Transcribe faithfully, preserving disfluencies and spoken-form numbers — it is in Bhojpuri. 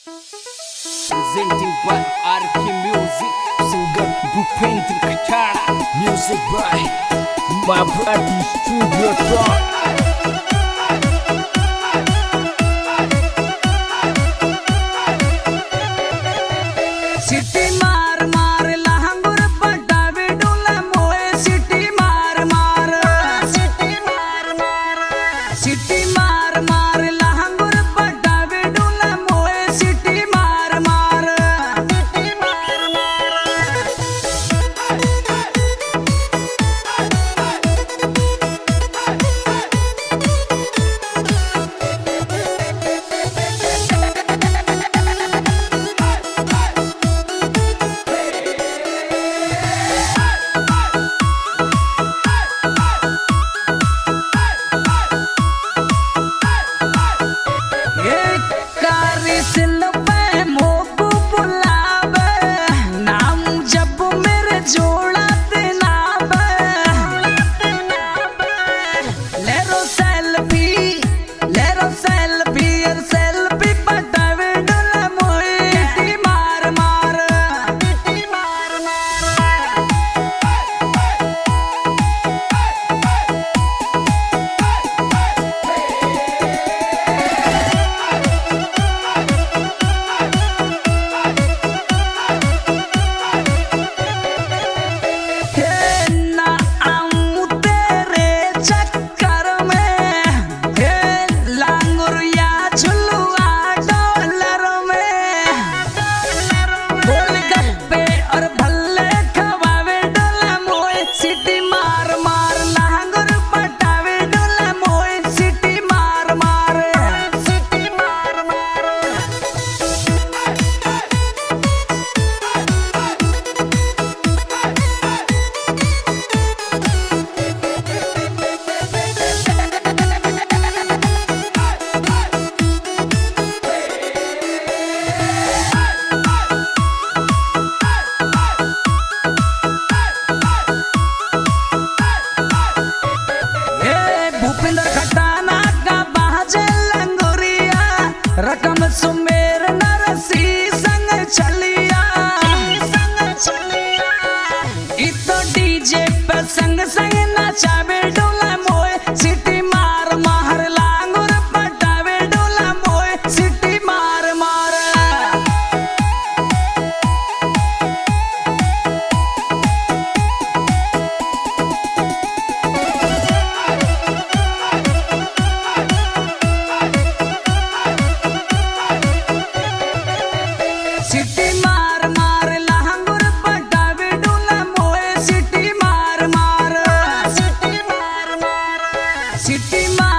Presenting by R K Music, singer Bhupendra Khatara. Music by my brother Studio Talk. सिटी मार मार लहंगुर पटावे डोला मोए सिटी मार मार सिटी मार मार सिटी मार मार लहंगुर पटावे डोला मोए सिटी मार मार सिटी मार रकम सुमेर नरसी संग चलिया संग चलिया इतो डीजे पे संग संग नचावे डोला मोए सिटी मार मार लांगुर पटावे डोला मोए सिटी मार मार सिटी मार मार लहंगुर पटावे डोला मोए सिटी मार मार सिटी मार मार सिटी मार